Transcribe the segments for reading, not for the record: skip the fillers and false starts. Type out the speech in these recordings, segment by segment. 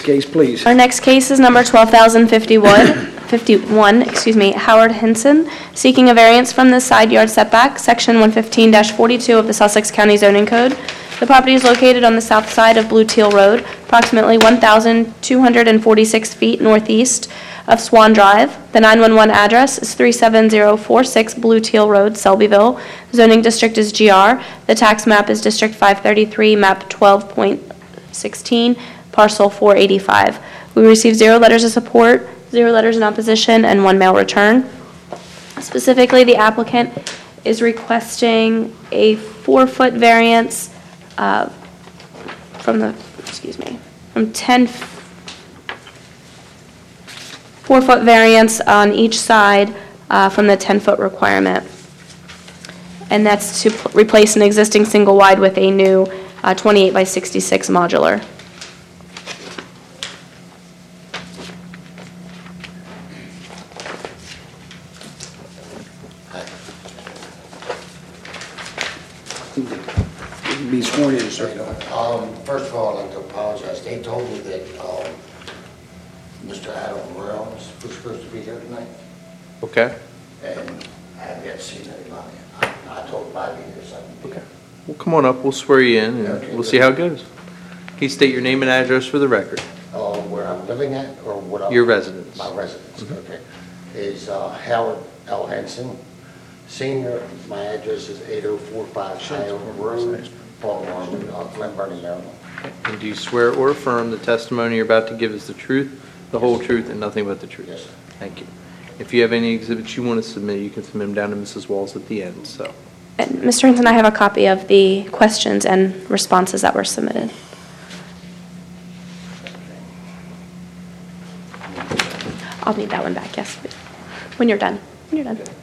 Next case, please. Our next case is number 12,051, Howard Hinson, seeking a variance from the side yard setback, section 115-42 of the Sussex County Zoning Code. The property is located on the south side of Blue Teal Road, approximately 1,246 feet northeast of Swan Drive. The 911 address is 37046 Blue Teal Road, Selbyville. Zoning district is GR. The tax map is District 533, map 12.16, parcel 485. We received 0 letters of support, 0 letters in opposition, and 1 mail return. Specifically, the applicant is requesting a 4-foot variance from 4-foot variance on each side from the 10-foot requirement. And that's to replace an existing single wide with a new 28 by 66 modular. Be sworn in, sir. First of all, I'd like to apologize. They told me that Mr. Adam Morrell was supposed to be here tonight, Okay. and I haven't yet seen anybody. I told him I'd be here, so I can be Okay. here. Well, come on up. We'll swear you in, and Okay, we'll see how it goes. Can you state your name and address for the record? Where I'm living at, or what I'm... Your residence. My residence, okay. Is Howard L. Henson, Senior. My address is 8045 Hyover Road, Baltimore, Glen Burnie, Maryland. And do you swear or affirm the testimony you're about to give is the truth, the whole truth, and nothing but the truth? Yes, sir. Thank you. If you have any exhibits you want to submit, you can submit them down to Mrs. Walls at the end, so. And Mr. Hinton, I have a copy of the questions and responses that were submitted. I'll need that one back, yes, when you're done. When you're done. It's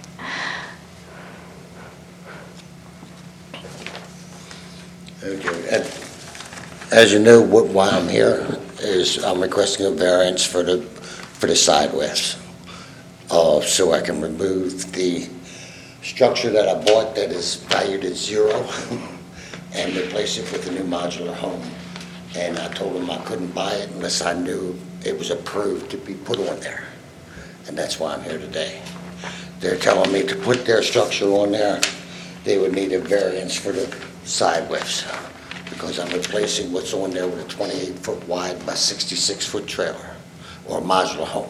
okay. Okay. As you know, why I'm here is I'm requesting a variance for the side west, so I can remove the structure that I bought that is valued at 0 and replace it with a new modular home. And I told them I couldn't buy it unless I knew it was approved to be put on there. And that's why I'm here today. They're telling me to put their structure on there, they would need a variance for the side lifts, because I'm replacing what's on there with a 28-foot wide by 66-foot trailer or modular home.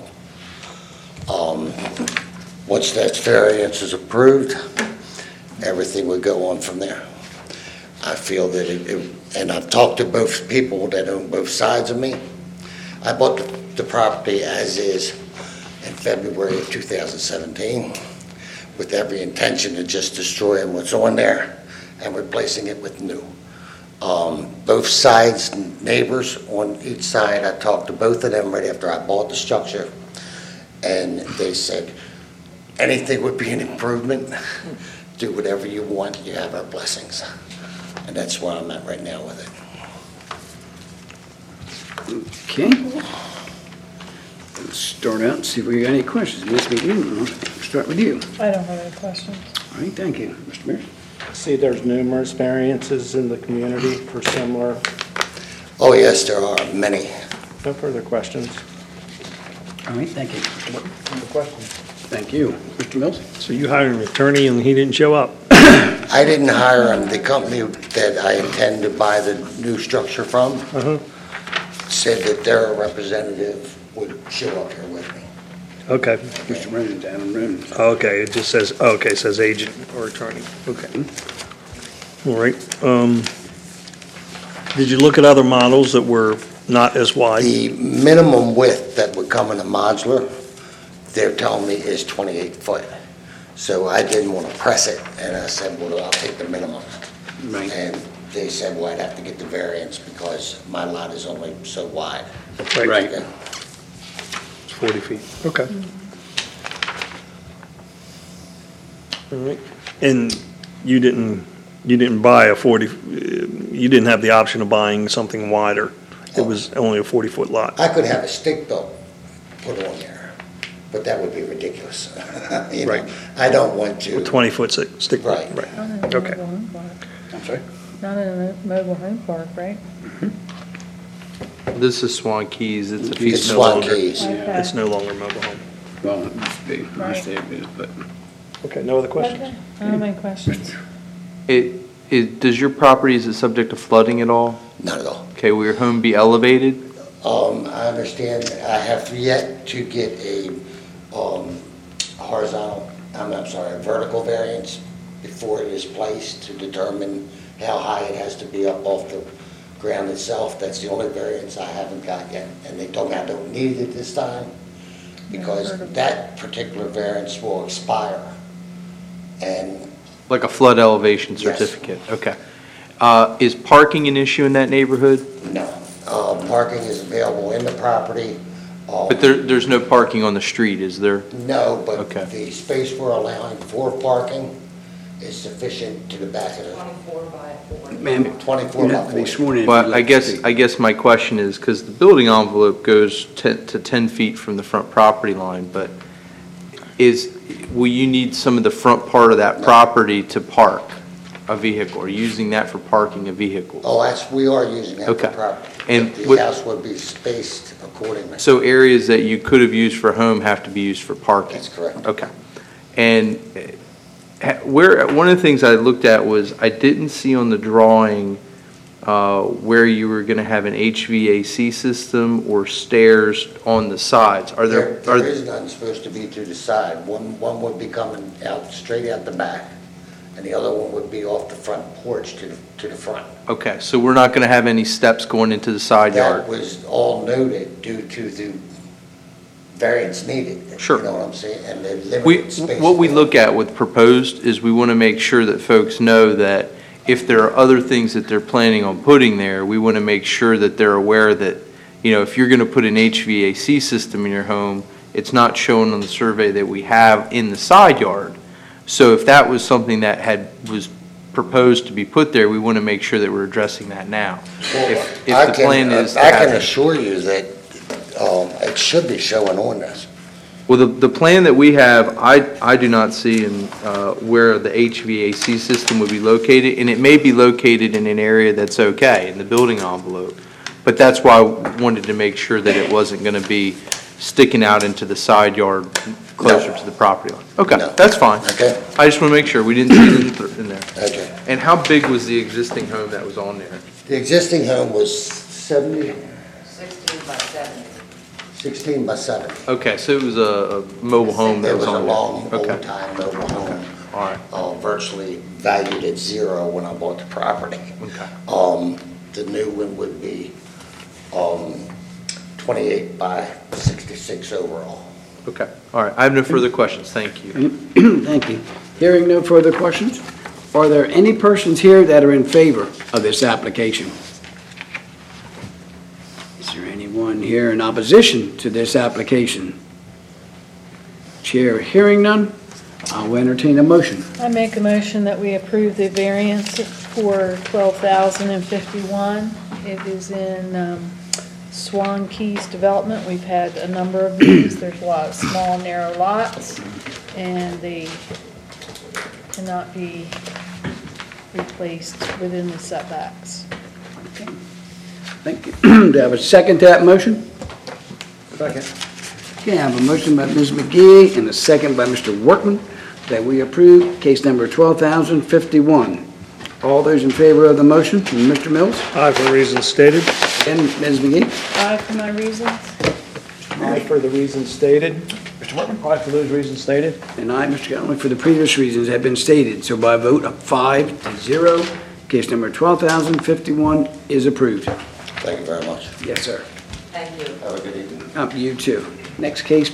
Once that variance is approved, everything would go on from there. I feel that and I've talked to both people that own both sides of me. I bought the property as is in February of 2017 with every intention of just destroying what's on there and replacing it with new. Both sides, neighbors on each side, I talked to both of them right after I bought the structure, and they said, anything would be an improvement. Do whatever you want, you have our blessings. And that's where I'm at right now with it. Okay. Let's start out and see if we got any questions. Ms. McNeil, I'll start with you. I don't have any questions. All right, thank you. Mr. Mayor? See, there's numerous variances in the community for similar. Oh, yes, there are many. No further questions. All right, thank you. No questions. Thank you. Mr. Mills? So you hired an attorney and he didn't show up? I didn't hire him. The company that I intend to buy the new structure from said that their representative would show up here with me. Okay. Mr. Ronan, Adam Ronan. Okay, it just says, okay, it says agent or attorney. Okay. All right. Did you look at other models that were not as wide? The minimum width that would come in a modular, they're telling me is 28 foot. So I didn't want to press it, and I said, well, I'll take the minimum. Right. And they said, well, I'd have to get the variance because my lot is only so wide. Right. Okay. It's 40 feet. Okay. All right. And you didn't buy a 40, you didn't have the option of buying something wider. It was only a 40-foot lot. I could have a stick built put on there, but that would be ridiculous. You know, Right. I don't want to. A 20-foot stick. Right. Not in a Okay. mobile home park. I'm sorry? Not in a mobile home park, right? This is Swan Keys, it's a It's feast no Swan longer. Keys. Okay. It's no longer a mobile home. Well, it used to be, I say it is, but Okay, no other questions? Okay. I don't have any questions. Does your property, is it subject to flooding at all? Not at all. Okay, will your home be elevated? I understand, I have yet to get a horizontal, I'm sorry, a vertical variance before it is placed to determine how high it has to be up off the ground itself. That's the only variance I haven't got yet. And they told me I don't need it this time because that particular variance will expire. And Like a flood elevation Yes. certificate? Okay. Is parking an issue in that neighborhood? no, parking is available in the property. But there's no parking on the street, is there? No, but Okay. the space we're allowing for parking is sufficient to the back of the ma'am, 24 you'd by have to be 40. sworn in. if Well, you'd I like to guess, speak. I guess my question is, because the building envelope goes to 10 feet from the front property line, but will you need some of the front part of that No. property to park a vehicle, or using that for parking a vehicle? Oh, we are using that for Okay. property. And But what- the house would be spaced accordingly. So areas that you could have used for home have to be used for parking? That's correct. Okay. And one of the things I looked at was, I didn't see on the drawing where you were going to have an HVAC system or stairs on the sides. Are There there, is none supposed to be to the side. One would be coming out, straight out the back, and the other one would be off the front porch to the front. okay, so we're not going to have any steps going into the side yard? That was all noted due to the variance needed. Sure. You know what I'm saying? And the We, limited space. what we look at with proposed is we want to make sure that folks know that if there are other things that they're planning on putting there, we want to make sure that they're aware that, if you're going to put an HVAC system in your home, it's not shown on the survey that we have in the side yard. So if that was something that was proposed to be put there, we want to make sure that we're addressing that now. If I the can- plan is to I have can it- assure you that it should be showing on this. Well, the plan that we have, I do not see in where the HVAC system would be located, and it may be located in an area that's okay, in the building envelope. But that's why I wanted to make sure that it wasn't going to be sticking out into the side yard closer No. to the property line. Okay, No. that's fine. Okay? I just want to make sure, we didn't see it in there. Okay. And how big was the existing home that was on there? The existing home was 16 by 70. Okay, so it was a mobile home that It was was a on there? long, Okay, old-time mobile home, all right, virtually valued at zero when I bought the property. okay. The new one would be 28 by 66 overall. Okay, all right. I have no further questions. Thank you. Thank you. Hearing no further questions, are there any persons here that are in favor of this application? Is there anyone here in opposition to this application? Chair hearing none, I'll entertain a motion. I make a motion that we approve the variance for 12,051. It is in Swan Keys Development. We've had a number of these. There's a lot of small, narrow lots, and they cannot be replaced within the setbacks. Thank you. Do I have a second to that motion? Second. Okay, I have a motion by Ms. McGee and a second by Mr. Workman that we approve case number 12,051. All those in favor of the motion, Mr. Mills Aye, for the reasons stated. and Ms. McGee? Aye for my reasons. Aye for the reasons stated. Mr. Workman? Aye for those reasons stated. And I, Mr. Conley, for the previous reasons have been stated. So by a vote of 5-0, case number 12,051 is approved. Thank you very much. Yes, sir. Have a good evening. You too. Next case,